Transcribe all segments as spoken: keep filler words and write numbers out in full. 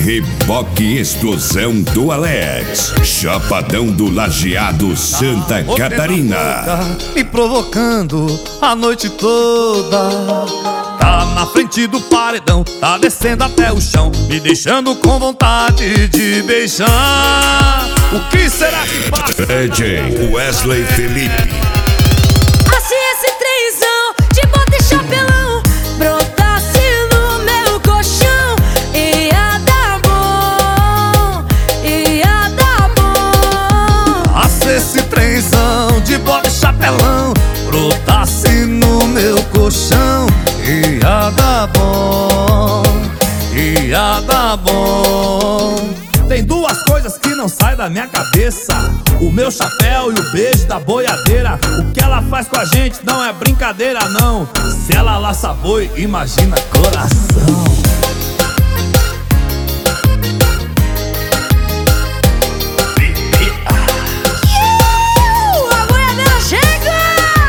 Reboque Explosão do Alex, Chapadão do Lajeado, Santa Catarina. Me provocando a noite toda. Tá na frente do paredão, tá descendo até o chão, me deixando com vontade de beijar. O que será que passa? D J Wesley Felipe. Assim esse trenzão de bota e chapelão brotasse no meu colchão, ia dar bom, ia dar bom. Assim esse trenzão de bota e chapelão brotasse no meu colchão, ia dar bom, ia dar bom. Tem duas coisas que não saem da minha cabeça: o meu chapéu e o beijo da boiadeira. O que ela faz com a gente não é brincadeira não. Se ela laça boi, imagina coração. Uh, a boiadeira chega,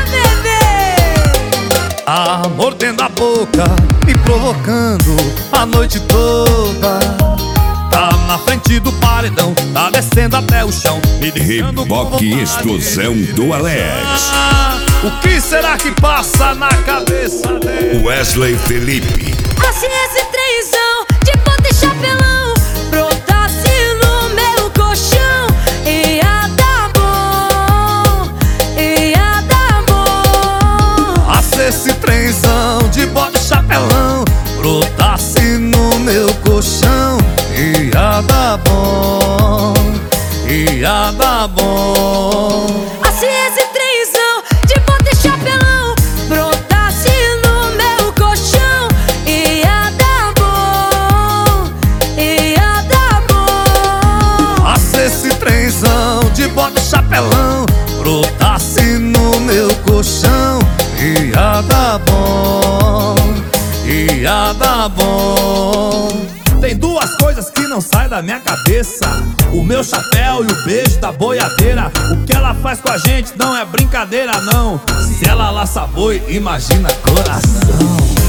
bebê! Ah, mordendo a boca, me provocando a noite toda. Tá na frente do paredão, tá descendo até o chão, me deixando com Reboque vontade Explosão de do Alex. beijar. O que será que passa na cabeça dele? Wesley Felipe. Assim esse trenzão de bota e chapelão brotasse no meu colchão, ia dar bom, ia dar bom. Ah, se esse trenzão de bota e chapelão brotasse no meu colchão, ia dar bom, ia dar bom. Assim esse trenzão de bota e chapelão brotasse no meu colchão, ia dar bom, ia dar bom. Ah, se esse trenzão de bota e chapelão brotasse no meu colchão, ia dar bom, ia dar bom. Tem duas coisas que não saem da minha cabeça: o meu chapéu e o beijo da boiadeira. O que ela faz com a gente não é brincadeira não. Se ela laça boi, imagina coração.